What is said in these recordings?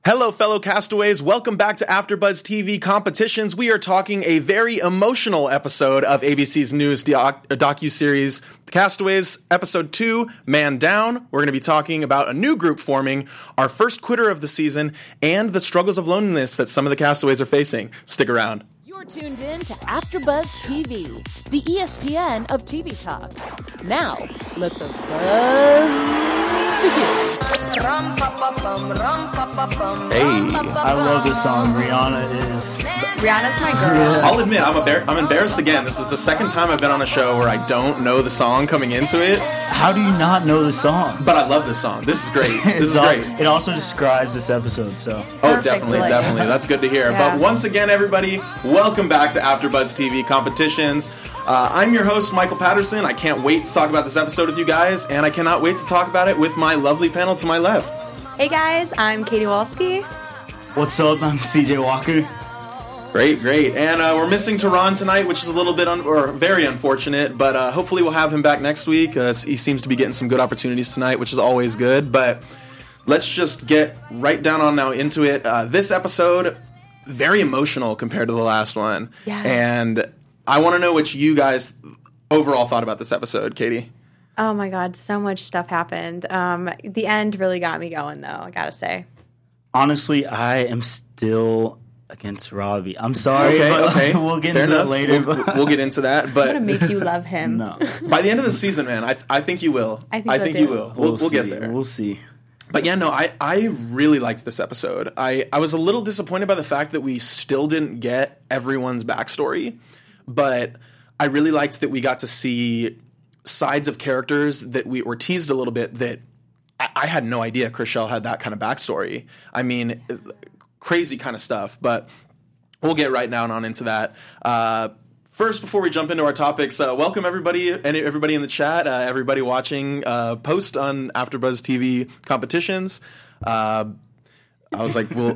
Hello, fellow castaways. Welcome back to AfterBuzz TV Competitions. We are talking a very emotional episode of ABC's newest docuseries, The Castaways, Episode 2, Man Down. We're going to be talking about a new group forming, our first quitter of the season, and the struggles of loneliness that some of the castaways are facing. Stick around. You're tuned in to AfterBuzz TV, the ESPN of TV talk. Now, let the buzz begin. Hey. I love this song. Rihanna's my girl. I'll admit, I'm embarrassed again. This is the second time I've been on a show where I don't know the song coming into it. How do you not know the song? But I love this song. This is great. This is great. It also describes this episode, so. Oh, definitely. That's good to hear. Yeah. But once again, everybody, welcome back to AfterBuzz TV Competitions. I'm your host, Michael Patterson. I can't wait to talk about this episode with you guys, and I cannot wait to talk about it with my lovely panel to my left. Hey guys, I'm Katie Walski. What's up? I'm CJ Walker. Great. And we're missing Tehran tonight, which is a little bit very unfortunate, but hopefully we'll have him back next week. He seems to be getting some good opportunities tonight, which is always good. But let's just get right down on now into it. This episode, very emotional compared to the last one. Yeah. And I want to know what you guys overall thought about this episode, Katie. Oh my god, so much stuff happened. The end really got me going, though, I gotta say. Honestly, I am still against Robbie. I'm sorry, but okay. we'll get Fair into enough. it later. We'll get into that. I'm But gonna make you love him. No. by the end of the season, man, I think you will. I think so, you too. will. We'll get there. We'll see. But yeah, no, I really liked this episode. I was a little disappointed by the fact that we still didn't get everyone's backstory, but I really liked that we got to see sides of characters that we were teased a little bit that I had no idea Chrishell had that kind of backstory. I mean, crazy kind of stuff, but we'll get right now and on into that. First, before we jump into our topics, welcome everybody and everybody in the chat, everybody watching post on AfterBuzz TV Competitions. I was like, well,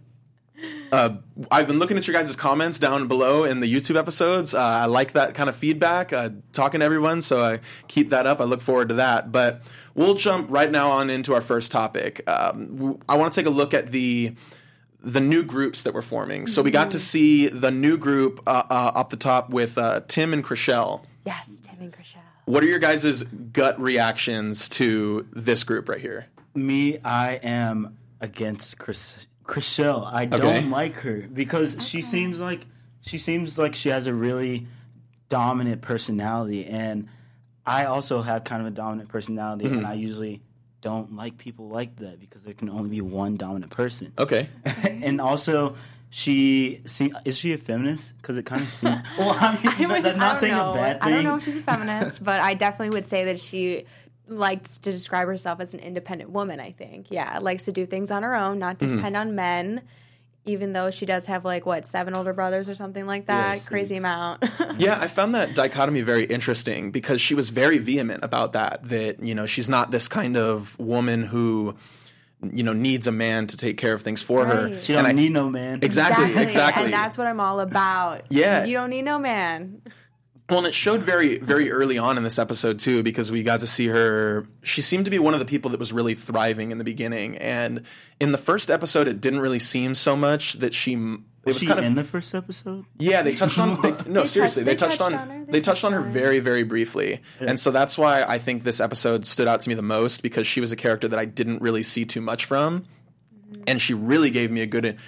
I've been looking at your guys' comments down below in the YouTube episodes. I like that kind of feedback, talking to everyone, so I keep that up. I look forward to that. But we'll jump right now on into our first topic. I want to take a look at the new groups that we're forming. So we got to see the new group up the top with Tim and Chrishell. Yes, Tim and Chrishell. What are your guys' gut reactions to this group right here? Me, I am against Chrishell. I don't like her because she seems like she has a really dominant personality, and I also have kind of a dominant personality, and I usually don't like people like that because there can only be one dominant person. Okay. And also, is she a feminist? Because it kind of seems. Well, I mean, that's not saying a bad thing. I don't know if she's a feminist, but I definitely would say that she likes to describe herself as an independent woman, I think. Yeah, likes to do things on her own, not to depend on men, even though she does have, 7 older brothers or something like that. Yes, Crazy amount. Yeah, I found that dichotomy very interesting because she was very vehement about that, she's not this kind of woman who, needs a man to take care of things for her. Right. She don't need no man. Exactly. And that's what I'm all about. Yeah. You don't need no man. Well, and it showed very, very early on in this episode, too, because we got to see her. She seemed to be one of the people that was really thriving in the beginning. And in the first episode, it didn't really seem so much that she... Was she in the first episode? Yeah, they touched on... They touched on her very, very briefly. Yeah. And so that's why I think this episode stood out to me the most, because she was a character that I didn't really see too much from. Mm-hmm. And she really gave me a good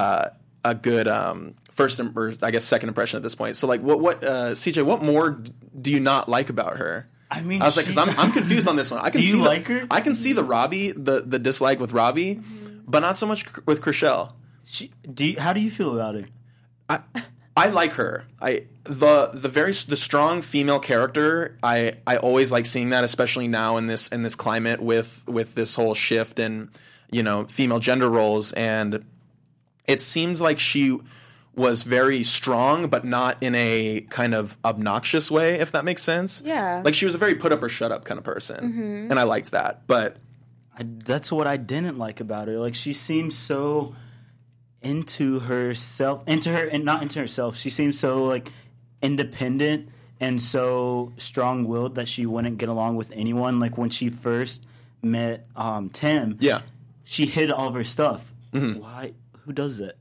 first or I guess second impression at this point. So what CJ, what more do you not like about her? I mean, I was like, because I'm confused on this one. Do you like her? I can see the Robbie, the dislike with Robbie, but not so much with Chrishell. How do you feel about her? I like her. The strong female character. I always like seeing that, especially now in this climate with this whole shift in female gender roles, and it seems like she was very strong, but not in a kind of obnoxious way, if that makes sense. Yeah. Like, she was a very put up or shut up kind of person, and I liked that. But that's what I didn't like about her. Like, she seems so into herself, not into herself. She seems so, independent and so strong-willed that she wouldn't get along with anyone. Like, when she first met Tim, yeah, she hid all of her stuff. Why? Who does that?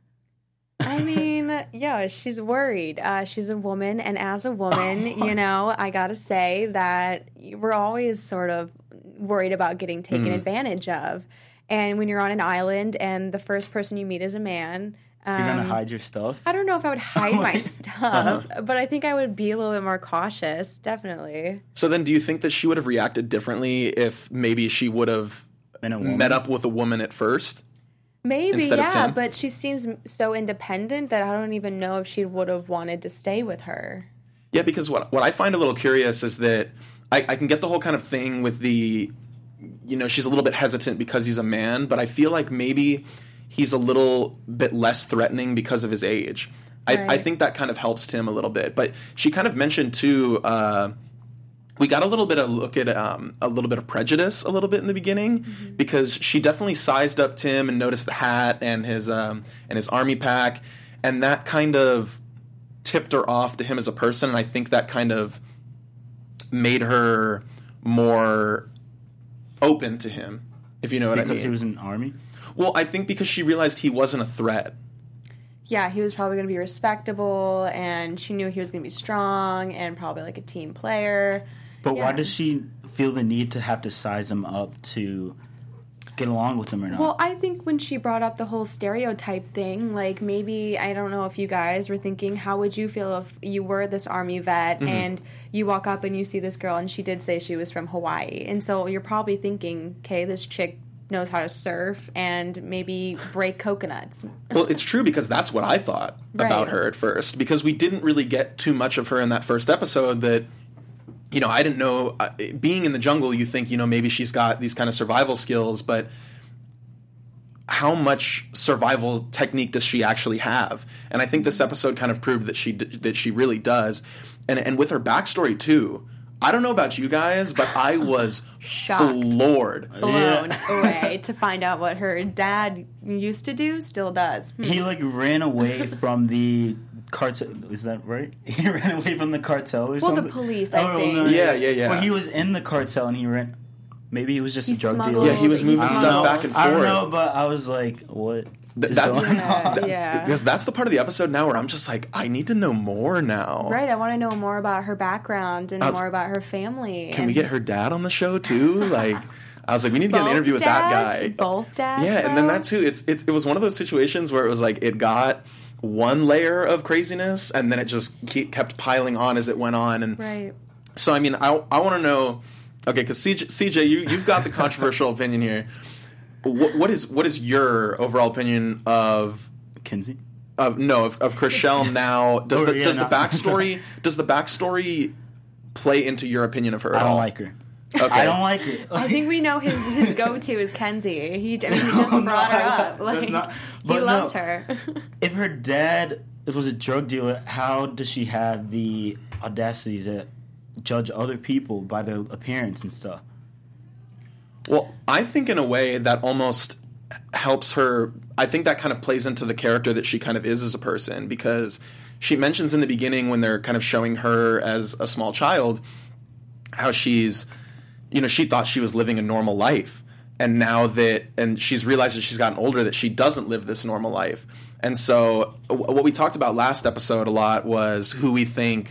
I mean, yeah, she's worried. She's a woman, and as a woman, you know, I gotta say that we're always sort of worried about getting taken advantage of. And when you're on an island and the first person you meet is a man, You're gonna hide your stuff? I don't know if I would hide my stuff, but I think I would be a little bit more cautious, definitely. So then do you think that she would have reacted differently if maybe she would have met up with a woman at first? Maybe, instead of yeah, Tim? but she seems so independent that I don't even know if she would have wanted to stay with her. Yeah, because what I find a little curious is that I can get the whole kind of thing with the, you know, she's a little bit hesitant because he's a man, but I feel like maybe he's a little bit less threatening because of his age. I Right. think that kind of helps Tim a little bit. But she kind of mentioned, too, we got a little bit of look at a little bit of prejudice a little bit in the beginning because she definitely sized up Tim and noticed the hat and his army pack, and that kind of tipped her off to him as a person, and I think that kind of made her more open to him, if you know what I mean. Because he was in the army? Well, I think because she realized he wasn't a threat. Yeah, he was probably going to be respectable, and she knew he was going to be strong and probably like a team player. But why Yeah. does she feel the need to have to size him up to get along with him or not? Well, I think when she brought up the whole stereotype thing, like maybe, I don't know if you guys were thinking, how would you feel if you were this army vet and you walk up and you see this girl and she did say she was from Hawaii. And so you're probably thinking, okay, this chick knows how to surf and maybe break coconuts. Well, it's true because that's what I thought about Right. her at first, because we didn't really get too much of her in that first episode that, you know, I didn't know. Being in the jungle, you think, you know, maybe she's got these kind of survival skills, but how much survival technique does she actually have? And I think this episode kind of proved that she really does. And with her backstory, too. I don't know about you guys, but I was Shocked. floored. Blown away to find out what her dad used to do, still does. he like ran away from the cartel. Is that right? He ran away from the cartel or Well, something? the police, I think. Yeah. Well, he was in the cartel and he ran. Maybe he was just He a drug smuggled- dealer. Yeah, he was moving I don't stuff know. back and I don't forth. know, but I was like, what? That's going on? Yeah. because that's the part of the episode now where I'm just like, I need to know more now. Right, I want to know more about her background and I was- more about her family. Can we get her dad on the show too? Like, I was like, we need to get an interview with that guy. Both dads? Yeah, and then though? that too. It was one of those situations where it was like it got one layer of craziness, and then it just kept piling on as it went on. And Right. so, I mean, I want to know. Okay, because CJ, you've got the controversial opinion here. What is your overall opinion of Kinsey? of Chrishell now? Does Oh, the yeah, does the no. backstory play into your opinion of her at I don't all? like her. Okay. I don't like her. I think we know his go-to is Kenzie. He just brought her up. Like, not- he but loves no. her. If her dad was a drug dealer, how does she have the audacity to judge other people by their appearance and stuff? Well, I think in a way that almost helps her. I think that kind of plays into the character that she kind of is as a person, because she mentions in the beginning when they're kind of showing her as a small child how she's, you know, she thought she was living a normal life. And now and she's realized as she's gotten older that she doesn't live this normal life. And so what we talked about last episode a lot was who we think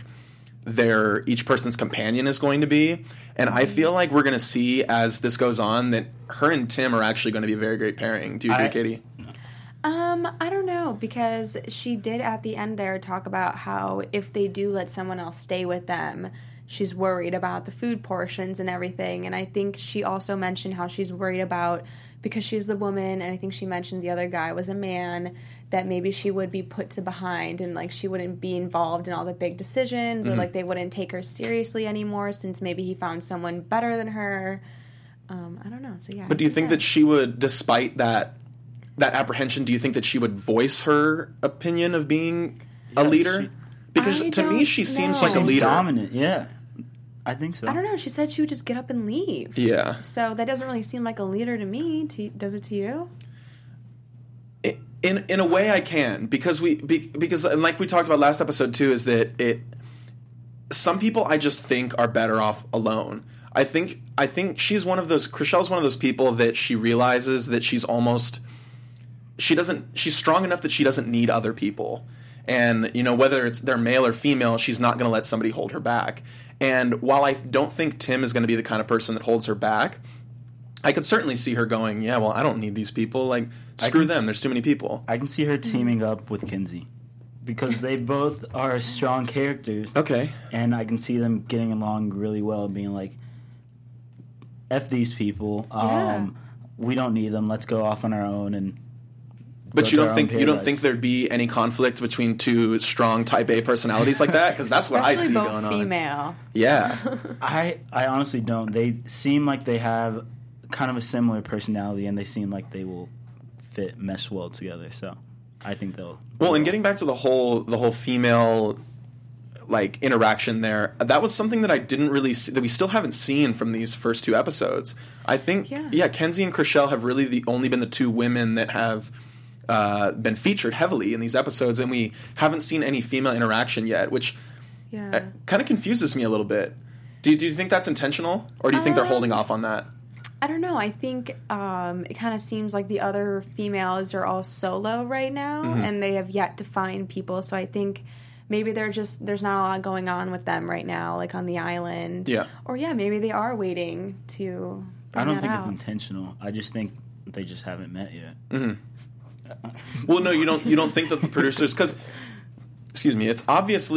each person's companion is going to be. And I feel like we're going to see as this goes on that her and Tim are actually going to be a very great pairing. Do you agree, Katie? I don't know, because she did at the end there talk about how if they do let someone else stay with them, she's worried about the food portions and everything. And I think she also mentioned how she's worried about, because she's the woman, and I think she mentioned the other guy was a man, that maybe she would be put to behind and like she wouldn't be involved in all the big decisions, or like they wouldn't take her seriously anymore since maybe he found someone better than her. I don't know. So yeah. But do you think that she would, despite that apprehension, do you think that she would voice her opinion of being a Yeah, leader? Because I to me, don't she seems know. like a Seems leader. dominant, yeah. I think so. I don't know. She said she would just get up and leave. Yeah. So that doesn't really seem like a leader to me. Does it to you? In a way, I can, because and like we talked about last episode too, is that some people I just think are better off alone. I think she's one of those. Chrishell's one of those people that she realizes that she's almost she's strong enough that she doesn't need other people. And, you know, whether they're male or female, she's not going to let somebody hold her back. And while I don't think Tim is going to be the kind of person that holds her back, I could certainly see her going, yeah, well, I don't need these people. Like, screw them. There's too many people. I can see her teaming up with Kenzie because they both are strong characters. Okay. And I can see them getting along really well, being like, F these people. We don't need them. Let's go off on our own and. But you don't think there'd be any conflict between two strong Type A personalities like that? Because that's what I see going on. Female. Yeah. I honestly don't. They seem like they have kind of a similar personality, and they seem like they will mesh well together. So I think they'll. Well, and getting back to the whole female like interaction there, that was something that I didn't really see, that we still haven't seen from these first two episodes. I think Kenzie and Chrishell have really only been the two women that have been featured heavily in these episodes, and we haven't seen any female interaction yet, which kind of confuses me a little bit. Do you think that's intentional, or do you think they're holding off on that? I don't know. I think it kind of seems like the other females are all solo right now, and they have yet to find people. So I think maybe there's not a lot going on with them right now, like on the island. Yeah. Or maybe they are waiting to. I don't think it's intentional. I just think they just haven't met yet. Mm-hmm. Well, no, you don't think that the producers, because, excuse me, it's obvious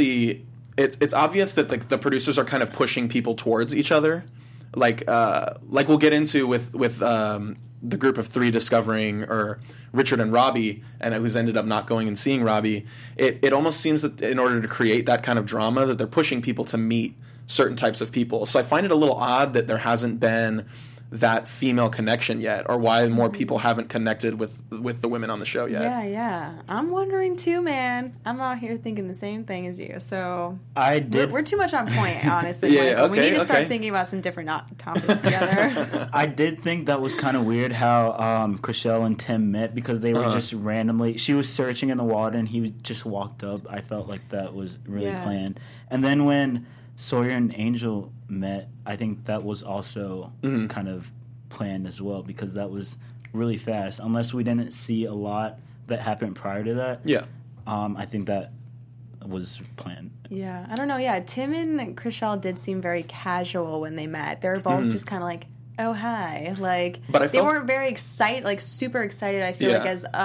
that the producers are kind of pushing people towards each other, like we'll get into with the group of three discovering or Richard and Robbie, and who's ended up not going and seeing Robbie. It almost seems that in order to create that kind of drama, that they're pushing people to meet certain types of people. So I find it a little odd that there hasn't been that female connection yet, or why more people haven't connected with the women on the show yet. Yeah. I'm wondering too, man. I'm out here thinking the same thing as you. So we're too much on point, honestly. We need to start thinking about some different topics together. I did think that was kind of weird how Chrishell and Tim met, because they were just randomly. She was searching in the water, and he just walked up. I felt like that was really planned. And then when Sawyer and Angel met, I think that was also kind of planned as well, because that was really fast. Unless we didn't see a lot that happened prior to that. Yeah. I think that was planned. Yeah. I don't know. Yeah. Tim and Chrishell did seem very casual when they met. They were both just kind of like, oh, hi. Like, but they weren't very excited, like super excited, I feel like,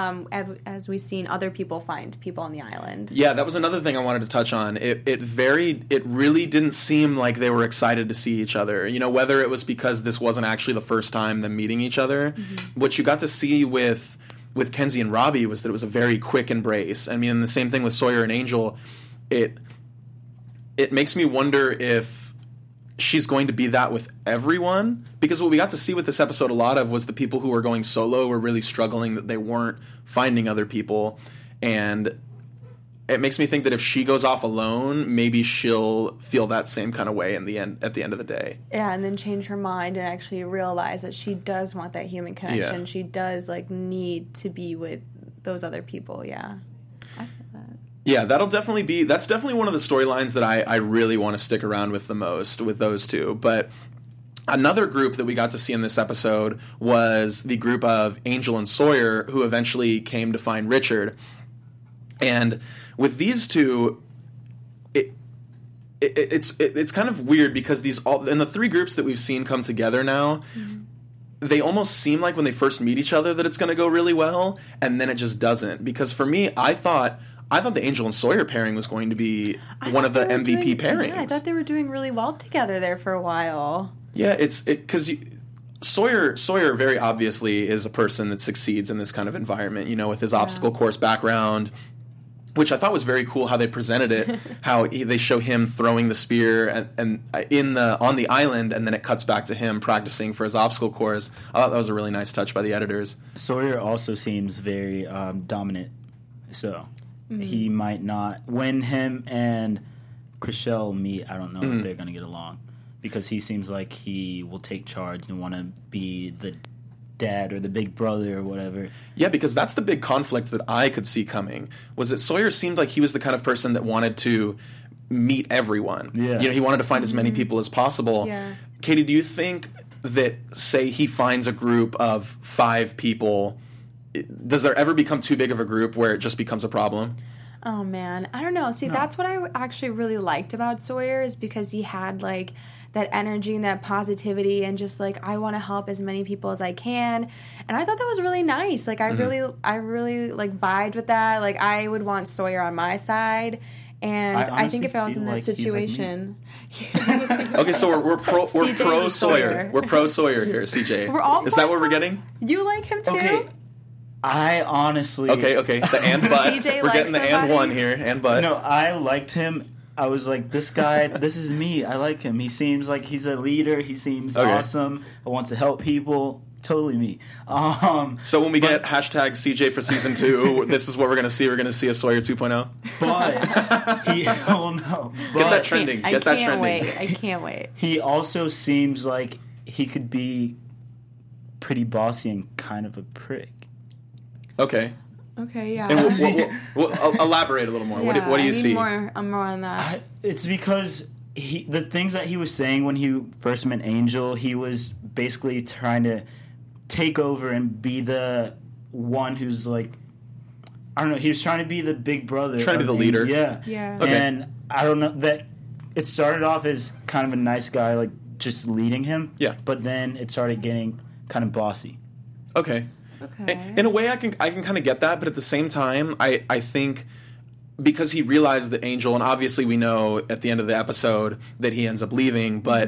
as we've seen other people find people on the island. Yeah, that was another thing I wanted to touch on. It really didn't seem like they were excited to see each other. You know, whether it was because this wasn't actually the first time them meeting each other. Mm-hmm. What you got to see with Kenzie and Robbie was that it was a very quick embrace. I mean, the same thing with Sawyer and Angel. It makes me wonder if she's going to be that with everyone, because what we got to see with this episode a lot of was the people who were going solo were really struggling, that they weren't finding other people, and it makes me think that if she goes off alone, maybe she'll feel that same kind of way at the end of the day. Yeah, and then change her mind and actually realize that she does want that human connection. Yeah. She does need to be with those other people. Yeah, I feel that. Yeah, that's definitely one of the storylines that I really want to stick around with the most, with those two. But another group that we got to see in this episode was the group of Angel and Sawyer, who eventually came to find Richard. And with these two, it's kind of weird, because in the three groups that we've seen come together now, they almost seem like when they first meet each other that it's going to go really well, and then it just doesn't. Because for me, I thought the Angel and Sawyer pairing was going to be one of the MVP pairings. Yeah, I thought they were doing really well together there for a while. Yeah, because Sawyer very obviously is a person that succeeds in this kind of environment, you know, with his obstacle course background, which I thought was very cool how they presented it, how they show him throwing the spear and on the island, and then it cuts back to him practicing for his obstacle course. I thought that was a really nice touch by the editors. Sawyer also seems very dominant, so he might not. When him and Chrishell meet, I don't know if they're going to get along, because he seems like he will take charge and want to be the dad or the big brother or whatever. Yeah, because that's the big conflict that I could see coming, was that Sawyer seemed like he was the kind of person that wanted to meet everyone. Yeah. You know, he wanted to find as many people as possible. Yeah. Katie, do you think that, say he finds a group of 5 people does there ever become too big of a group where it just becomes a problem? Oh man, I don't know. See, that's what I actually really liked about Sawyer is because he had like that energy and that positivity and just like I want to help as many people as I can. And I thought that was really nice. Like I really like vibed with that. Like I would want Sawyer on my side. And I think if I was in that situation, okay, so we're pro Sawyer. We're pro Sawyer here, CJ. We're all is that what we're getting? You like him too? Okay. I honestly... Okay. The and but. We're getting the and one here, and but. No, I liked him. I was like, this guy, this is me. I like him. He seems like he's a leader. He seems awesome. I want to help people. Totally me. So when we get hashtag CJ for season 2, this is what we're going to see. We're going to see a Sawyer 2.0. But he... Oh, no. But get that trending. Get that trending. I can't wait. He also seems like he could be pretty bossy and kind of a prick. Okay. Okay, yeah. And we'll elaborate a little more. Yeah, what do you see? More on that. It's because the things that he was saying when he first met Angel, he was basically trying to take over and be the one who's like, I don't know, he was trying to be the big brother. Trying to be the leader. Yeah. Okay. And I don't know, that it started off as kind of a nice guy, like just leading him. Yeah. But then it started getting kind of bossy. Okay. In a way, I can kind of get that, but at the same time, I think because he realized that Angel, and obviously we know at the end of the episode that he ends up leaving, but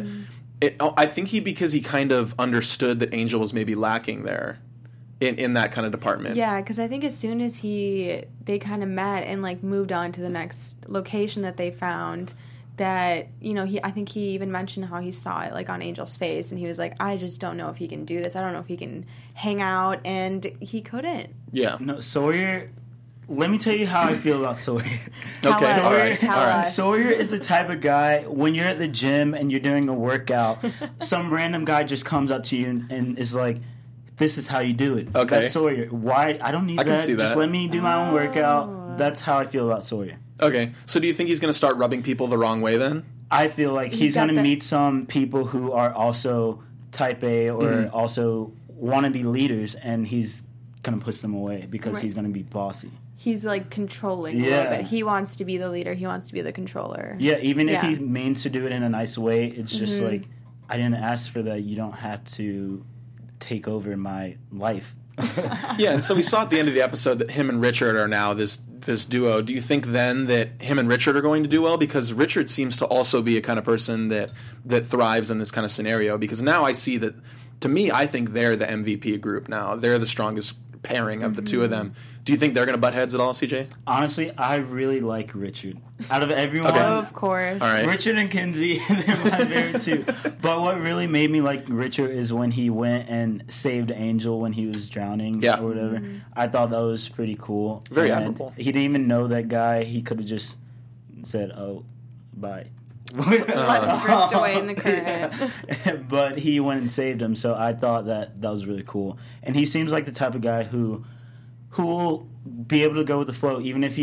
I think because he kind of understood that Angel was maybe lacking there in that kind of department. Yeah, because I think as soon as they kind of met and like moved on to the next location that they found, that, you know, I think he even mentioned how he saw it like on Angel's face and he was like, I just don't know if he can do this. I don't know if he can hang out, and he couldn't. Yeah. No, Sawyer, let me tell you how I feel about Sawyer. Tell us. Sawyer is the type of guy, when you're at the gym and you're doing a workout, some random guy just comes up to you and is like, this is how you do it. Okay. That's Sawyer. Why? I don't need I that. can see that. Just let me do my own workout. That's how I feel about Sawyer. Okay. So do you think he's going to start rubbing people the wrong way then? I feel like he's going to meet some people who are also type A or also want to be leaders, and he's going to push them away because he's going to be bossy. He's like controlling a little bit. He wants to be the leader. He wants to be the controller. Yeah, even if he means to do it in a nice way, it's just like, I didn't ask for that. You don't have to take over my life. Yeah, and so we saw at the end of the episode that him and Richard are now this duo. Do you think then that him and Richard are going to do well? Because Richard seems to also be a kind of person that thrives in this kind of scenario. Because now I see that, to me, I think they're the MVP group now. They're the strongest pairing of the two of them. Do you think they're going to butt heads at all, CJ? Honestly, I really like Richard. Out of everyone, of course. All right. Richard and Kinsey, they're my favorite too. But what really made me like Richard is when he went and saved Angel when he was drowning or whatever. I thought that was pretty cool. Very admirable. He didn't even know that guy. He could have just said, oh, bye. Let him drift away in the current. But he went and saved him, so I thought that was really cool. And he seems like the type of guy who will be able to go with the flow, even if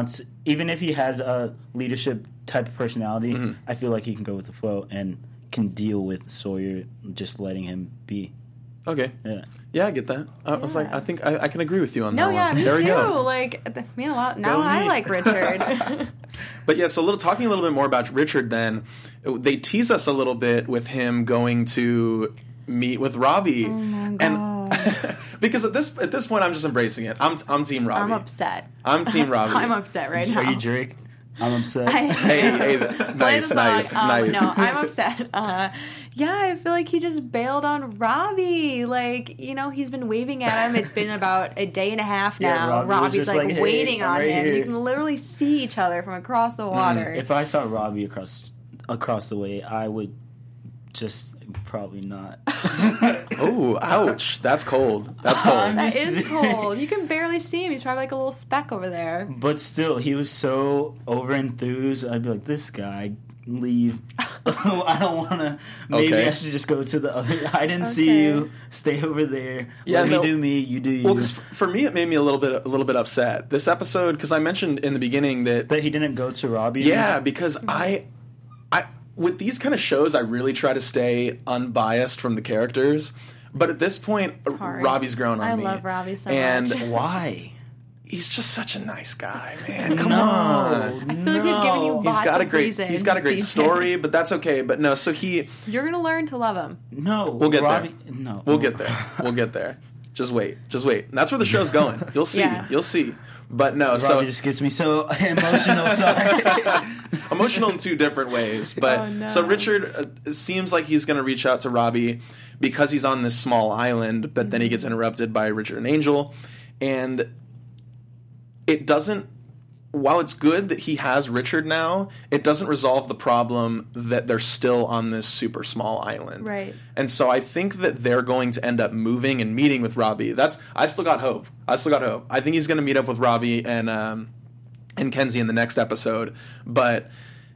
he has a leadership type of personality. I feel like he can go with the flow and can deal with Sawyer just letting him be. Okay. Yeah, I get that. I was like, I think I can agree with you on that one. No, yeah, me there too. We go. Like, me a lot. Now I like Richard. But yeah, so talking a little bit more about Richard then, they tease us a little bit with him going to meet with Robbie. Oh my God. And because at this point I'm just embracing it. I'm Team Robbie. I'm upset. I'm Team Robbie. I'm upset right now. Are you Drake? I'm upset. Hey, nice. No, I'm upset. Yeah, I feel like he just bailed on Robbie. Like, you know, he's been waving at him. It's been about a day and a half now. Robbie's like hey, waiting on right him. here. You can literally see each other from across the water. If I saw Robbie across the way, I would just probably not. Oh, ouch. That's cold. That's cold. That is cold. You can barely see him. He's probably like a little speck over there. But still, he was so over-enthused. I'd be like, this guy, leave. I don't want to. Maybe I should just go to the other. I didn't see you. Stay over there. Let me do me. You do you. Well, because for me, it made me a little bit upset. This episode, because I mentioned in the beginning that he didn't go to Robbie. Yeah, because I with these kind of shows, I really try to stay unbiased from the characters. But at this point, Robbie's grown on me. I love Robbie so and much. Why? He's just such a nice guy, man. Come on. I feel like they've given you lots of reasons. He's got a great story, but that's okay. But no, so you're gonna learn to love him. No, we'll get Robbie, there. No, we'll get there. We'll get there. Just wait. And that's where the show's going. You'll see. Yeah. You'll see. But no, Robbie so just gets me so emotional. Sorry. emotional in two different ways. But so Richard seems like he's going to reach out to Robbie because he's on this small island. But then he gets interrupted by Richard and Angel, and it doesn't. While it's good that he has Richard now, it doesn't resolve the problem that they're still on this super small island. Right. And so I think that they're going to end up moving and meeting with Robbie. I still got hope. I think he's going to meet up with Robbie and Kenzie in the next episode. But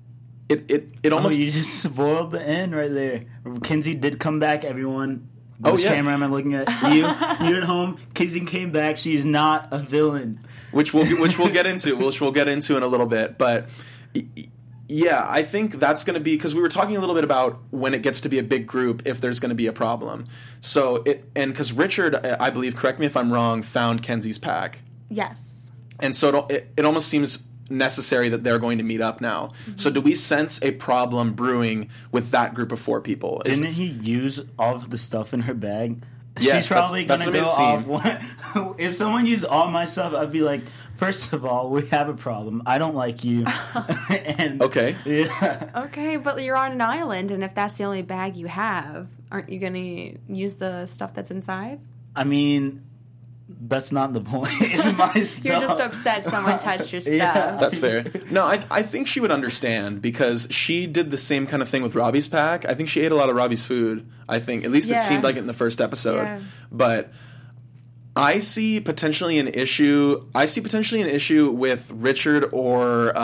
it almost... you just spoiled the end right there. Kenzie did come back, everyone. Which camera am I looking at? You at home. Kenzie came back. She's not a villain. Which we'll get into. Which we'll get into in a little bit. But yeah, I think that's going to be, because we were talking a little bit about when it gets to be a big group, if there's going to be a problem. So because Richard, I believe, correct me if I'm wrong, found Kenzie's pack. Yes. And so it almost seems necessary that they're going to meet up now. Mm-hmm. So do we sense a problem brewing with that group of 4 people? Didn't he use all of the stuff in her bag? Yes, she's probably that's going to go off. If someone used all my stuff, I'd be like, first of all, we have a problem. I don't like you. Okay. Yeah. Okay, but you're on an island, and if that's the only bag you have, aren't you going to use the stuff that's inside? I mean, that's not the point. It's my stuff. You're just upset someone touched your stuff. Yeah. That's fair. No, I think she would understand, because she did the same kind of thing with Robbie's pack. I think she ate a lot of Robbie's food. I think, at least it seemed like it in the first episode. Yeah. But I see potentially an issue. With Richard or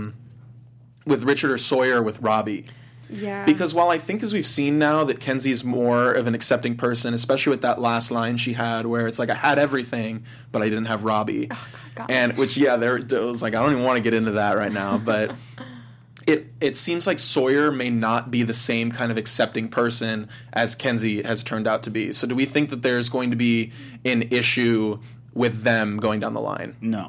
Sawyer with Robbie. Yeah. Because while I think, as we've seen now, that Kenzie's more of an accepting person, especially with that last line she had where it's like, I had everything, but I didn't have Robbie. Oh, God. And which, it was like, I don't even want to get into that right now, but it seems like Sawyer may not be the same kind of accepting person as Kenzie has turned out to be. So do we think that there's going to be an issue with them going down the line? No.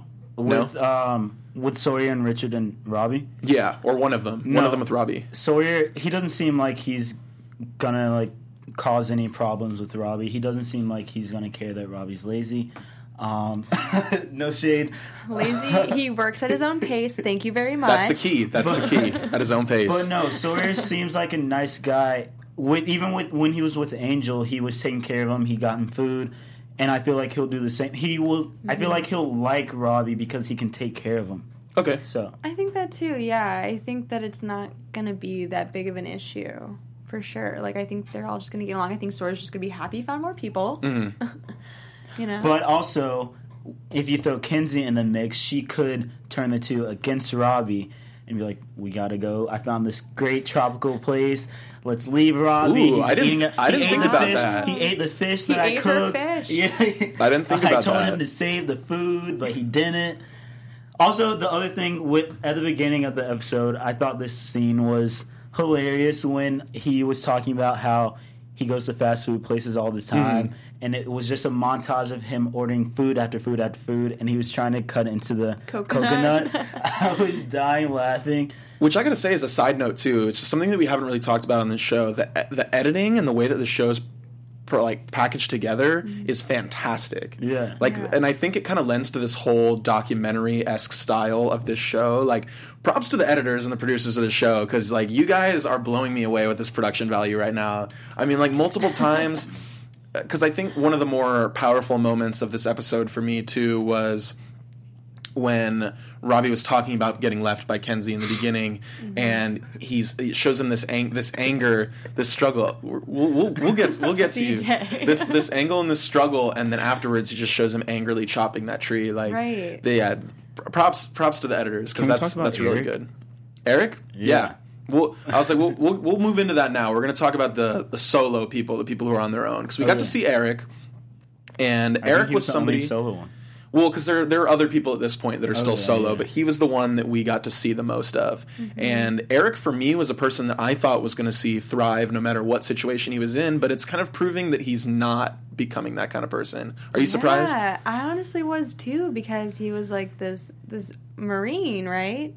With Sawyer and Richard and Robbie? Yeah, or one of them. No. One of them with Robbie. Sawyer, he doesn't seem like he's gonna cause any problems with Robbie. He doesn't seem like he's gonna care that Robbie's lazy. No shade. Lazy. He works at his own pace. Thank you very much. That's the key. At his own pace. But no, Sawyer seems like a nice guy. Even when he was with Angel, he was taking care of him. He got him food. And I feel like he'll do the same. He will. I feel like he'll like Robbie because he can take care of him. Okay. So I think that too. Yeah, I think that it's not gonna be that big of an issue for sure. I think they're all just gonna get along. I think Sawyer's just gonna be happy he found more people. Mm-hmm. But also, if you throw Kenzie in the mix, she could turn the two against Robbie and be like, "We gotta go. I found this great tropical place. Let's leave Robbie." Ooh, I didn't think about that. He ate the fish that I ate cooked. her fish. Yeah, I didn't think about that. I told him to save the food, but he didn't. Also, the other thing at the beginning of the episode, I thought this scene was hilarious when he was talking about how he goes to fast food places all the time, and it was just a montage of him ordering food after food after food, and he was trying to cut into the coconut. I was dying laughing. Which I gotta say, is a side note too. It's just something that we haven't really talked about on this show. The editing and the way that the show's packaged together is fantastic. Yeah. And I think it kind of lends to this whole documentary-esque style of this show. Props to the editors and the producers of the show, because you guys are blowing me away with this production value right now. I mean, multiple times. Because I think one of the more powerful moments of this episode for me too was when Robbie was talking about getting left by Kenzie in the beginning, and he shows him this anger, this struggle. We'll get to you. This angle and this struggle, and then afterwards he just shows him angrily chopping that tree. Right. Props to the editors, because that's really good. Eric? Yeah. I was like, we'll move into that now. We're going to talk about the solo people, the people who are on their own, because we got to see Eric, and Eric was somebody. Solo one. Well, because there are other people at this point that are still solo, yeah. but he was the one that we got to see the most of. And Eric, for me, was a person that I thought was going to see thrive no matter what situation he was in, but it's kind of proving that he's not becoming that kind of person. Are you surprised? Yeah, I honestly was too, because he was like this Marine, right?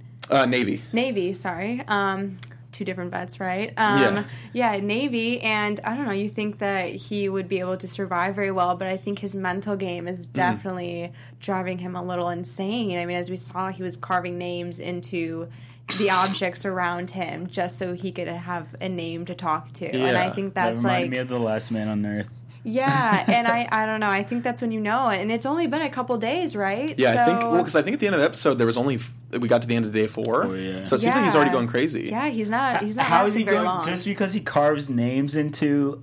Navy, sorry. Two different vets, right? Yeah, Navy, and I don't know, you think that he would be able to survive very well, but I think his mental game is definitely driving him a little insane. I mean, as we saw, he was carving names into the objects around him just so he could have a name to talk to. Yeah. And I think That that's reminded like... me of The Last Man on Earth. Yeah, and I don't know. I think that's when you know it, and it's only been a couple days, right? Yeah, because I think at the end of the episode there was we got to the end of day 4, yeah. so it seems like he's already going crazy. Yeah, he's not. How is he very going? long. Just because he carves names into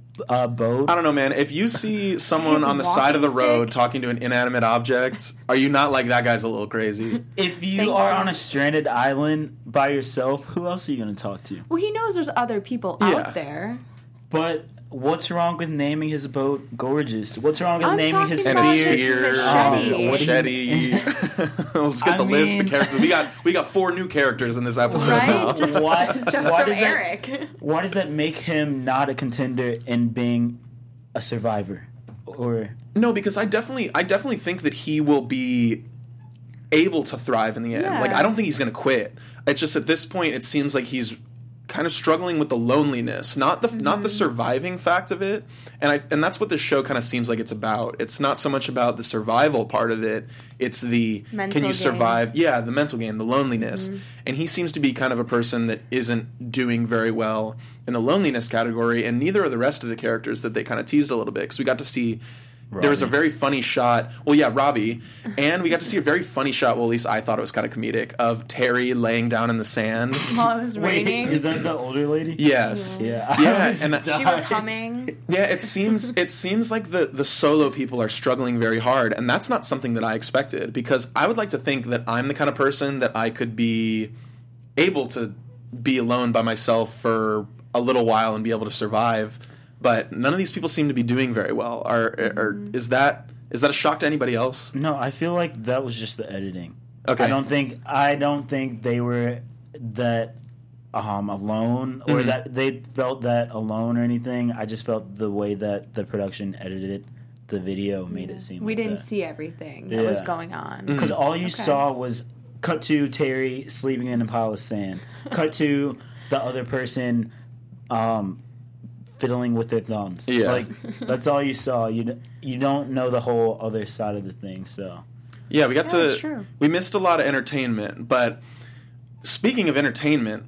a boat? I don't know, man. If you see someone His on the side of the walking road stick? talking to an inanimate object, are you not like, that guy's a little crazy? If you Thank are God. on a stranded island by yourself, who else are you going to talk to? Well, he knows there's other people Yeah. out there. But what's wrong with naming his boat Gorgeous? What's wrong with I'm naming his talking And a about spear? his spear, machete. Let's get I the list of mean- characters. We got 4 new characters in this episode Right? now. Just, Why- just why from does that- Eric. Why does that make him not a contender in being a survivor? Or No, because I definitely think that he will be able to thrive in the end. Yeah. Like, I don't think he's going to quit. It's just at this point it seems like he's kind of struggling with the loneliness, not the surviving fact of it. And that's what this show kind of seems like it's about. It's not so much about the survival part of it. It's the Mental can you game. survive? Yeah, the mental game, the loneliness. And he seems to be kind of a person that isn't doing very well in the loneliness category, and neither are the rest of the characters that they kind of teased a little bit, because we got to see there was a very funny shot. Well, yeah, Robbie. And we got to see a very funny shot, well, at least I thought it was kind of comedic, of Terry laying down in the sand. While it was raining. is that the older lady? Yes. Yeah. Yeah, I was and She was humming. yeah, it seems like the solo people are struggling very hard, and that's not something that I expected, because I would like to think that I'm the kind of person that I could be able to be alone by myself for a little while and be able to survive. But none of these people seem to be doing very well. Is that a shock to anybody else? No, I feel like that was just the editing. Okay. I don't think they were that alone, or that they felt that alone or anything. I just felt the way that the production edited the video made it seem We like didn't that. see everything that was Yeah. going on. Because all you saw was cut to Terry sleeping in a pile of sand, cut to the other person fiddling with their thumbs. Yeah. Like, that's all you saw. You don't know the whole other side of the thing, so... Yeah, we got that's true. We missed a lot of entertainment, but speaking of entertainment,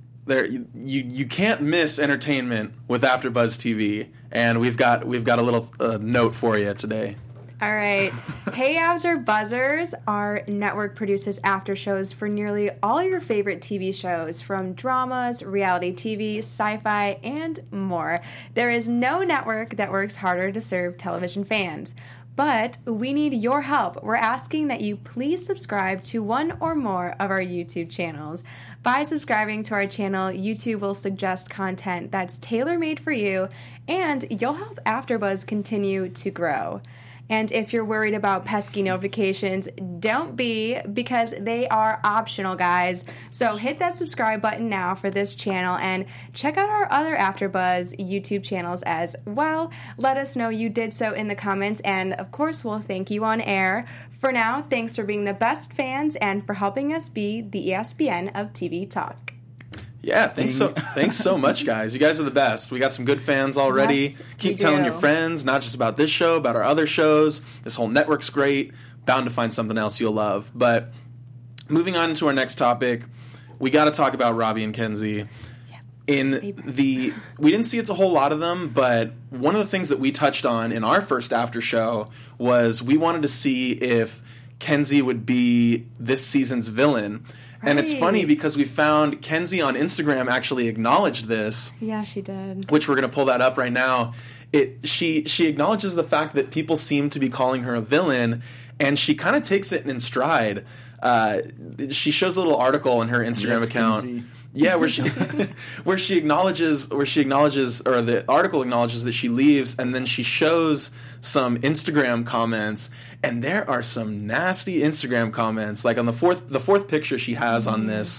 you can't miss entertainment with AfterBuzz TV, and we've got a little note for you today. All right. Hey After Buzzers, our network produces after shows for nearly all your favorite TV shows, from dramas, reality TV, sci-fi, and more. There is no network that works harder to serve television fans. But we need your help. We're asking that you please subscribe to one or more of our YouTube channels. By subscribing to our channel, YouTube will suggest content that's tailor-made for you, and you'll help AfterBuzz continue to grow. And if you're worried about pesky notifications, don't be, because they are optional, guys. So hit that subscribe button now for this channel, and check out our other AfterBuzz YouTube channels as well. Let us know you did so in the comments, and of course we'll thank you on air. For now, thanks for being the best fans and for helping us be the ESPN of TV Talk. Yeah, thanks so much, guys. You guys are the best. We got some good fans already. Yes, Keep we telling do. your friends, not just about this show, about our other shows. This whole network's great. Bound to find something else you'll love. But moving on to our next topic, we got to talk about Robbie and Kenzie. We didn't see it's a whole lot of them, but one of the things that we touched on in our first after show was we wanted to see if Kenzie would be this season's villain. And it's funny because we found Kenzie on Instagram actually acknowledged this, Yeah, she did. which we're going to pull that up right now. She acknowledges the fact that people seem to be calling her a villain, and she kind of takes it in stride. She shows a little article on her Instagram Yes, account. Kenzie. Yeah, where she acknowledges, or the article acknowledges that she leaves, and then she shows some Instagram comments, and there are some nasty Instagram comments. Like on the fourth picture she has on this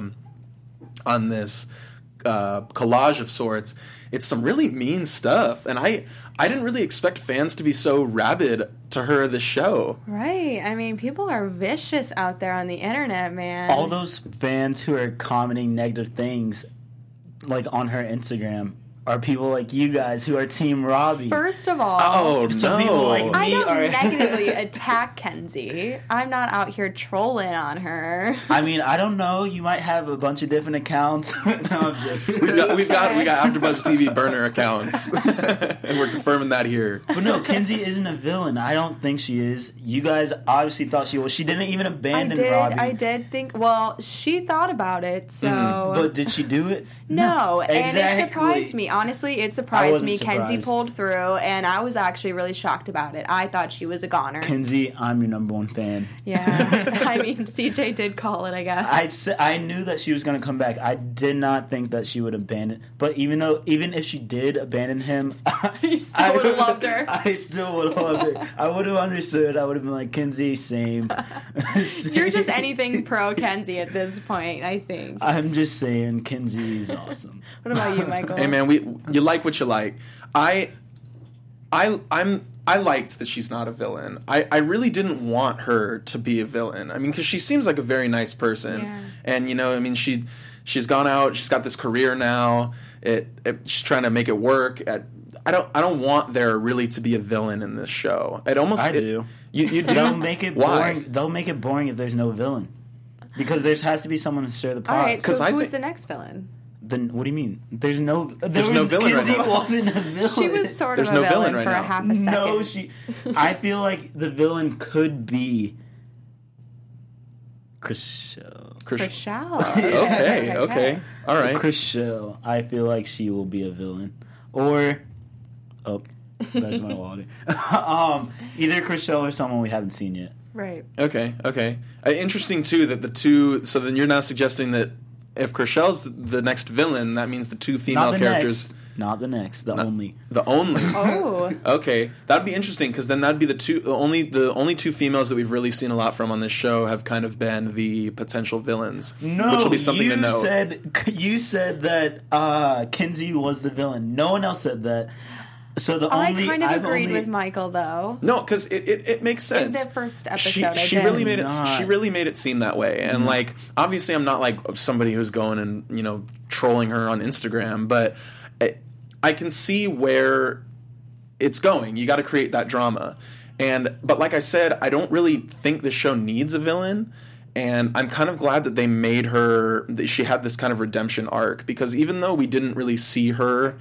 collage of sorts, it's some really mean stuff, and I didn't really expect fans to be so rabid to her this show. Right. I mean, people are vicious out there on the internet, man. All those fans who are commenting negative things, like on her Instagram, are people like you guys who are Team Robbie. First of all, some people like me I don't are negatively attack Kenzie. I'm not out here trolling on her. I mean, I don't know. You might have a bunch of different accounts. No, I'm joking. We've got AfterBuzz TV burner accounts, and we're confirming that here. But no, Kenzie isn't a villain. I don't think she is. You guys obviously thought she was. She didn't even abandon Robbie. I did think. Well, she thought about it. So, but did she do it? No, exactly. And it surprised me. Honestly, it surprised me. Kenzie pulled through, and I was actually really shocked about it. I thought she was a goner. Kenzie, I'm your number one fan. Yeah, I mean, CJ did call it, I guess. I knew that she was going to come back. I did not think that she would abandon. But even if she did abandon him, you still would have loved her. I still would have loved her. I would have understood. I would have been like, Kenzie, same. You're just anything pro Kenzie at this point, I think. I'm just saying, Kenzie's awesome. What about you, Michael? Hey man, you like what you like. I liked that she's not a villain. I really didn't want her to be a villain. I mean, because she seems like a very nice person, and I mean, she's gone out. She's got this career now. She's trying to make it work. I don't want there really to be a villain in this show. I do. You do? They'll make it Why? boring. They'll make it boring if there's no villain, because there has to be someone to stir the pot. All right, so who's the next villain? Then what do you mean? There's no villain Kenzie right now. Wasn't a villain. She was sort of a villain right for a half a second. No, I feel like the villain could be Chrishell. Okay. All right. Chrishell. I feel like she will be a villain. Or that's my water. Either Chrishell or someone we haven't seen yet. Right. Okay. Interesting too that the two. So then you're now suggesting that if Chrishell's the next villain, that means the two female characters. Not the next. The only. Oh. Okay, that'd be interesting because then that'd be the only two females that we've really seen a lot from on this show have kind of been the potential villains. No, which will be something to know. You said that Kenzie was the villain. No one else said that. So I kind of agreed with Michael, though. No, because it makes sense. In the first episode, she really made it. She really made it seem that way, and like obviously, I'm not like somebody who's going and trolling her on Instagram, but I can see where it's going. You got to create that drama, but like I said, I don't really think the show needs a villain. And I'm kind of glad that they made her. That she had this kind of redemption arc, because even though we didn't really see her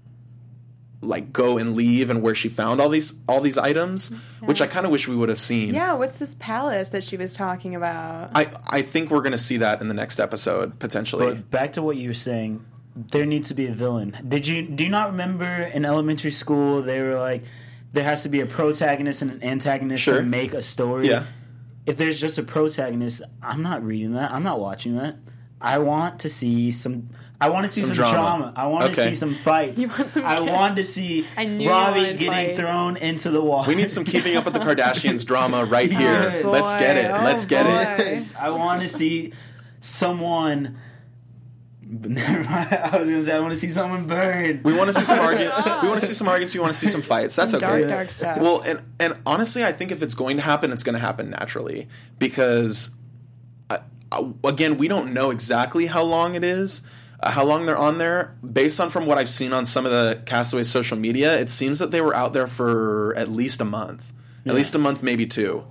like go and leave and where she found all these items, which I kind of wish we would have seen. Yeah, what's this palace that she was talking about? I think we're going to see that in the next episode potentially. But back to what you were saying, there needs to be a villain. Do you not remember in elementary school they were like there has to be a protagonist and an antagonist to make a story? Yeah. If there's just a protagonist, I'm not reading that. I'm not watching that. I want to see some drama. I want to see some fights. You want some I want to see Robbie getting thrown into the water. We need some Keeping Up with the Kardashians drama right here. Let's get it. Let's get it. I want to see someone. Never mind. I was going to say I want to see someone burn. We want to see some arguments. We want to see some arguments. We want to see some fights. That's okay. Dark stuff. Well, and honestly, I think if it's going to happen, it's going to happen naturally because, again, we don't know exactly how long it is. How long they're on there. Based on from what I've seen on some of the Castaways' social media, it seems that they were out there for at least a month. At least a month, maybe two.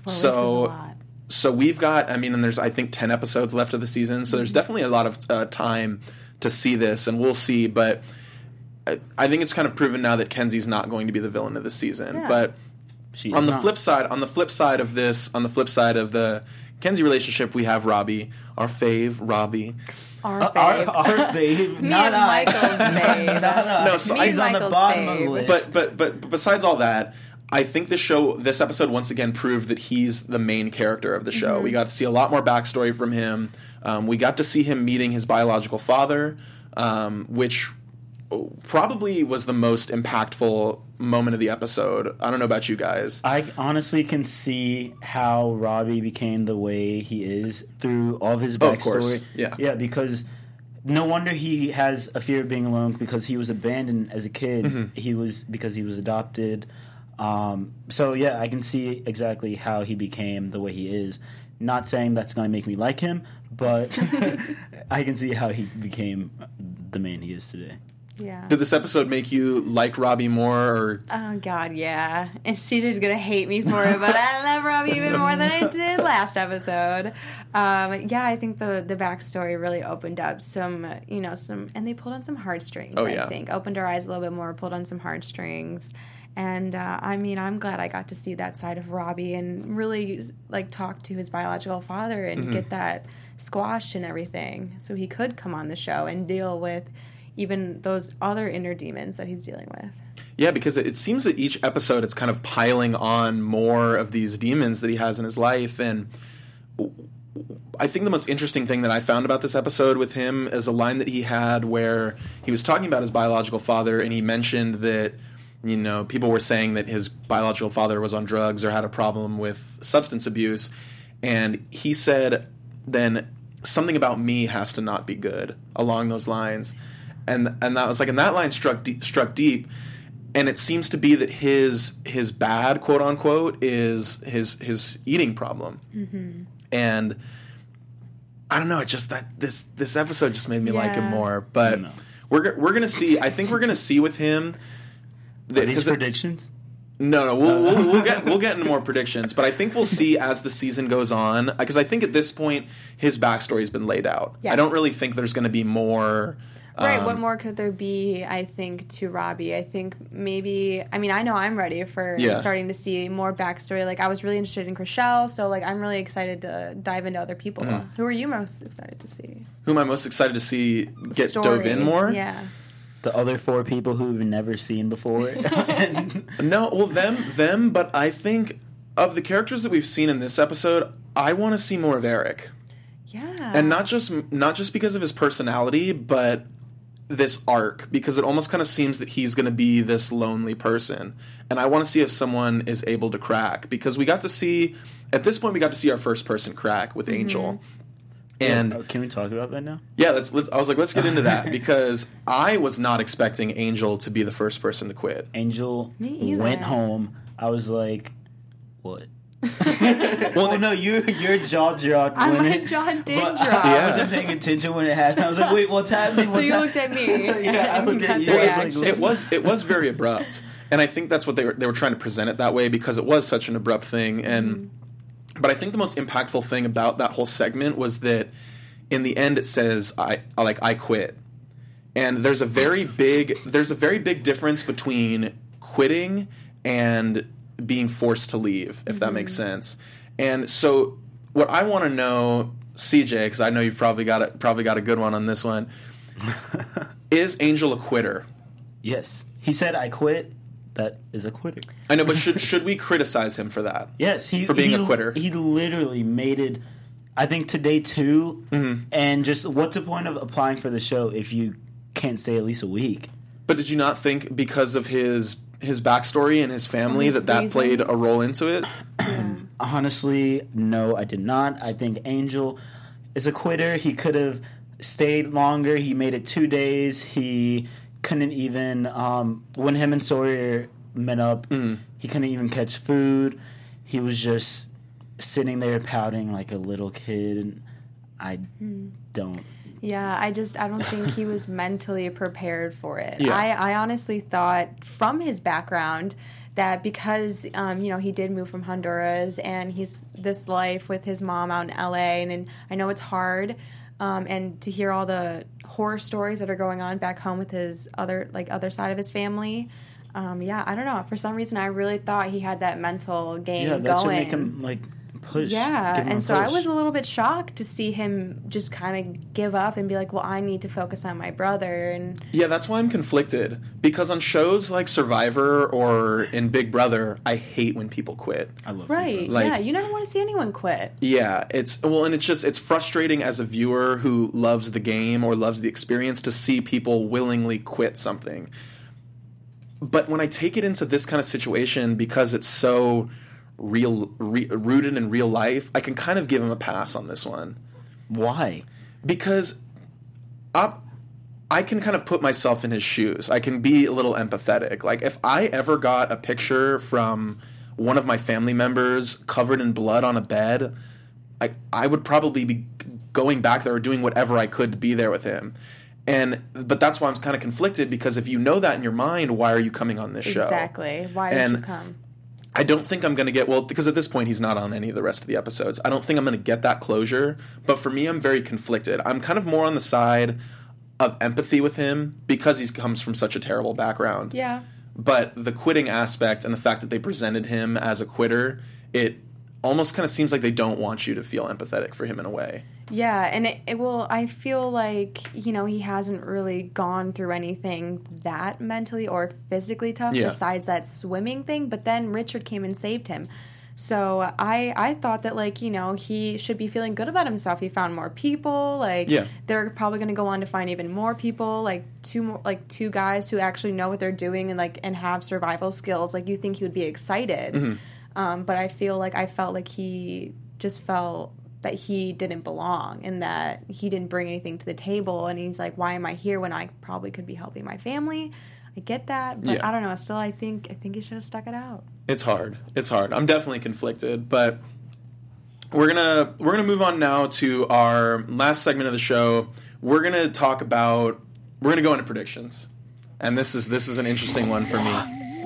So we've got, and there's, I think, 10 episodes left of the season, so there's definitely a lot of time to see this, and we'll see, but I think it's kind of proven now that Kenzie's not going to be the villain of the season. Yeah. But on the flip side of the Kenzie relationship, we have Robbie, our fave, Robbie. Our fave. Our fave. Me and Michael's fave. No, so he's on the bottom of the list. But besides all that, I think this episode once again proved that he's the main character of the show. Mm-hmm. We got to see a lot more backstory from him. We got to see him meeting his biological father, which probably was the most impactful moment of the episode. I don't know about you guys. I honestly can see how Robbie became the way he is through all of his backstory. Of course. Yeah, because no wonder he has a fear of being alone, because he was abandoned as a kid. Mm-hmm. Because he was adopted. So yeah, I can see exactly how he became the way he is. Not saying that's going to make me like him, but I can see how he became the man he is today. Yeah. Did this episode make you like Robbie more? Or? Oh, God, yeah. And CJ's going to hate me for it, but I love Robbie even more than I did last episode. Yeah, I think the backstory really opened up some, and they pulled on some heartstrings, I think. Opened our eyes a little bit more, pulled on some heartstrings. And, I'm glad I got to see that side of Robbie and really, talk to his biological father and get that squashed and everything so he could come on the show and deal with even those other inner demons that he's dealing with. Yeah, because it seems that each episode it's kind of piling on more of these demons that he has in his life. And I think the most interesting thing that I found about this episode with him is a line that he had where he was talking about his biological father, and he mentioned that, people were saying that his biological father was on drugs or had a problem with substance abuse. And he said, then something about me has to not be good, along those lines. And that was and that line struck deep, and it seems to be that his bad, quote unquote, is his eating problem. Mm-hmm. And I don't know, it's just that this episode just made me like him more. But we're gonna see. I think we're gonna see with him. Are these predictions? No, we'll get into more predictions, but I think we'll see as the season goes on, because I think at this point his backstory has been laid out. Yes. I don't really think there's going to be more. Right, what more could there be, I think, to Robbie? I think maybe, I know I'm ready for starting to see more backstory. I was really interested in Chrishell, so, I'm really excited to dive into other people. Mm-hmm. Who are you most excited to see? Who am I most excited to see get dove in more? Yeah. The other 4 people who we've never seen before. No, well, them, but I think of the characters that we've seen in this episode, I want to see more of Eric. Yeah. And not just because of his personality, but this arc, because it almost kind of seems that he's going to be this lonely person. And I want to see if someone is able to crack, because at this point we got to see our first person crack with Angel. And can we talk about that now? Yeah, let's get into that, because I was not expecting Angel to be the first person to quit. Angel went home. I was like, what? Well, no, your jaw dropped. My jaw did drop. I wasn't paying attention when it happened. I was like, wait, what's happening? So you looked at me. Yeah, I looked at you. It was very abrupt, and I think that's what they were trying to present it that way, because it was such an abrupt thing. And but I think the most impactful thing about that whole segment was that in the end it says I quit, and there's a very big difference between quitting and being forced to leave, if that makes sense. And so what I want to know, CJ, because I know you've probably got a good one on this one, is Angel a quitter? Yes. He said, I quit. That is a quitter. I know, but should we criticize him for that? Yes. For being a quitter. He literally made it, I think, to day 2, and just what's the point of applying for the show if you can't stay at least a week? But did you not think because of his backstory and his family that played a role into it? Honestly, no, I did not. I think Angel is a quitter. He could have stayed longer. He made it 2 days. He couldn't even, when him and Sawyer met up, he couldn't even catch food. He was just sitting there pouting like a little kid, and I don't. Yeah, I don't think he was mentally prepared for it. Yeah. I honestly thought from his background that because, he did move from Honduras and he's this life with his mom out in LA, and I know it's hard, and to hear all the horror stories that are going on back home with his other side of his family. I don't know. For some reason, I really thought he had that mental game going. Yeah, that should make him push. Yeah, Give him and a so I push. was a little bit shocked to see him just kind of give up and be like, well, I need to focus on my brother. And Yeah, that's why I'm conflicted. Because on shows like Survivor or in Big Brother, I hate when people quit. I love right, Big Like- yeah, you never want to see anyone quit. Yeah, and it's frustrating as a viewer who loves the game or loves the experience to see people willingly quit something. But when I take it into this kind of situation, because it's so rooted in real life, I can kind of give him a pass on this one. Why? Because I can kind of put myself in his shoes. I can be a little empathetic. Like, if I ever got a picture from one of my family members covered in blood on a bed, I would probably be going back there or doing whatever I could to be there with him. But that's why I'm kind of conflicted, because if you know that in your mind, why are you coming on this show? Exactly. Why did you come? I don't think I'm going to get, well, because at this point he's not on any of the rest of the episodes. I don't think I'm going to get that closure. But for me, I'm very conflicted. I'm kind of more on the side of empathy with him because he comes from such a terrible background. Yeah. But the quitting aspect and the fact that they presented him as a quitter, it almost kind of seems like they don't want you to feel empathetic for him in a way. Yeah, and I feel like, he hasn't really gone through anything that mentally or physically tough besides that swimming thing, but then Richard came and saved him. So I thought that, he should be feeling good about himself. He found more people. They're probably going to go on to find even more people, two guys who actually know what they're doing and have survival skills. You think he would be excited. Mm-hmm. But I felt like he just felt that he didn't belong and that he didn't bring anything to the table. And he's like, why am I here when I probably could be helping my family? I get that, but I don't know. Still, I think he should have stuck it out. It's hard. I'm definitely conflicted, but we're gonna move on now to our last segment of the show. We're gonna go into predictions, and this is an interesting one for me.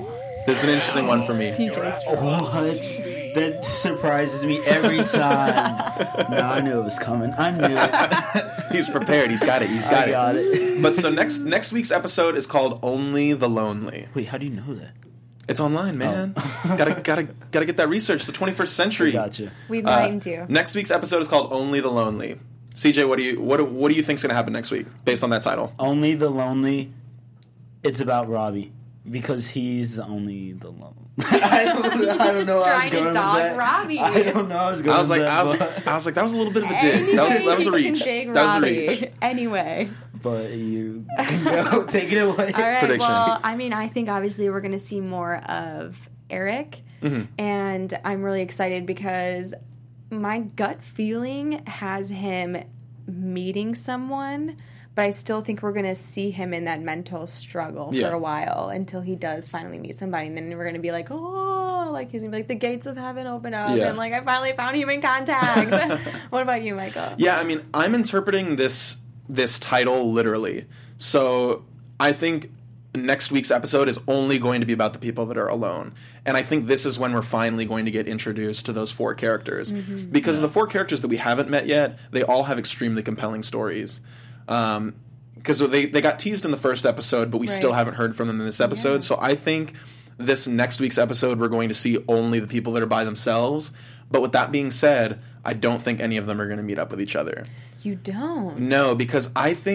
What? That surprises me every time. No, I knew it was coming. I knew it. He's prepared. He's got it. I got it. But so next week's episode is called Only the Lonely. Wait, how do you know that? It's online, man. Gotta get that research. It's the 21st century. Gotcha. We blamed you. Next week's episode is called Only the Lonely. CJ, what do you think's gonna happen next week based on that title? Only the Lonely. It's about Robbie because he's only the lonely. I don't know. Trying to dog Robbie. I don't know. I was like, that was a little bit of a dig. That was a reach. That was a reach. Anyway. But you can go. Take it away. All right. Prediction. Well, I think obviously we're going to see more of Eric, and I'm really excited because my gut feeling has him meeting someone. But I still think we're going to see him in that mental struggle for a while until he does finally meet somebody. And then we're going to be like, oh, he's going to be like, the gates of heaven open up. Yeah. And I finally found human contact. What about you, Michael? Yeah, I'm interpreting this title literally. So I think next week's episode is only going to be about the people that are alone. And I think this is when we're finally going to get introduced to those four characters. Mm-hmm. Because the four characters that we haven't met yet, they all have extremely compelling stories. Because they got teased in the first episode, but we still haven't heard from them in this episode. Yeah. So I think this next week's episode, we're going to see only the people that are by themselves. But with that being said, I don't think any of them are going to meet up with each other. You don't? No, because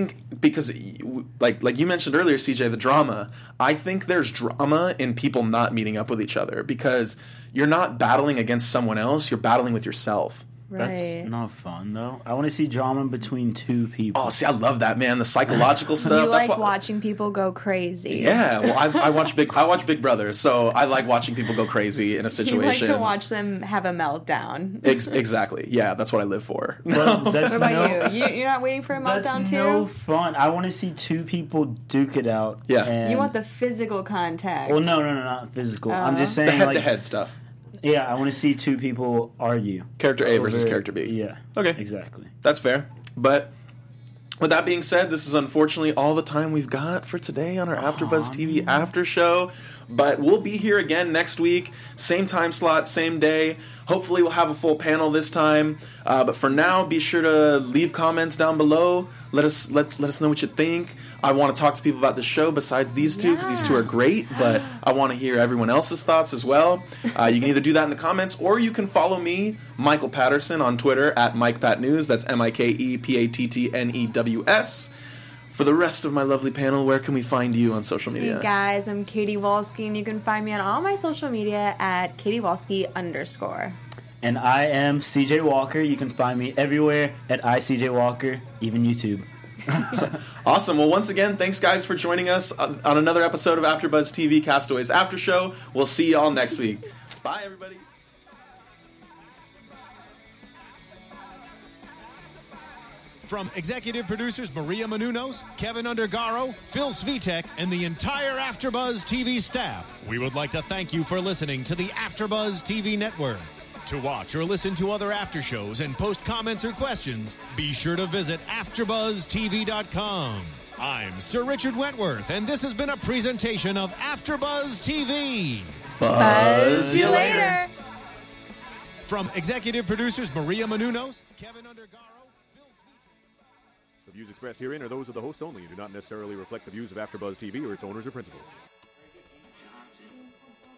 like you mentioned earlier, CJ, the drama. I think there's drama in people not meeting up with each other because you're not battling against someone else, you're battling with yourself. That's not fun, though. I want to see drama between two people. Oh, see, I love that, man. The psychological stuff. You like watching people go crazy. Yeah, well, I watch Big Brother, so I like watching people go crazy in a situation. You like to watch them have a meltdown. Exactly. Yeah, that's what I live for. What about you? You're not waiting for a meltdown, too? That's no fun. I want to see two people duke it out. Yeah. You want the physical contact. Well, no, not physical. I'm just saying the head-to-head stuff. Yeah, I want to see two people argue. Character A versus character B. Yeah. Okay. Exactly. That's fair. But with that being said, this is unfortunately all the time we've got for today on our AfterBuzz TV After Show. But we'll be here again next week, same time slot, same day. Hopefully we'll have a full panel this time. But for now, be sure to leave comments down below. Let us know what you think. I want to talk to people about the show besides these two, because these two are great, but I want to hear everyone else's thoughts as well. You can either do that in the comments, or you can follow me, Michael Patterson, on Twitter at MikePatNews. That's MikePattnews. For the rest of my lovely panel, where can we find you on social media? Hey guys, I'm Katie Wolski, and you can find me on all my social media at KatieWolski_. And I am CJ Walker. You can find me everywhere at iCJ Walker, even YouTube. Awesome. Well, once again, thanks guys for joining us on another episode of AfterBuzz TV Castaways After Show. We'll see you all next week. Bye, everybody. From executive producers Maria Menounos, Kevin Undergaro, Phil Svitek, and the entire AfterBuzz TV staff, we would like to thank you for listening to the AfterBuzz TV network. To watch or listen to other after shows and post comments or questions, be sure to visit AfterBuzzTV.com. I'm Sir Richard Wentworth, and this has been a presentation of AfterBuzz TV. Buzz See you later. From executive producers Maria Menounos, Kevin Undergaro, Phil Svitek. The views expressed herein are those of the hosts only and do not necessarily reflect the views of AfterBuzz TV or its owners or principals.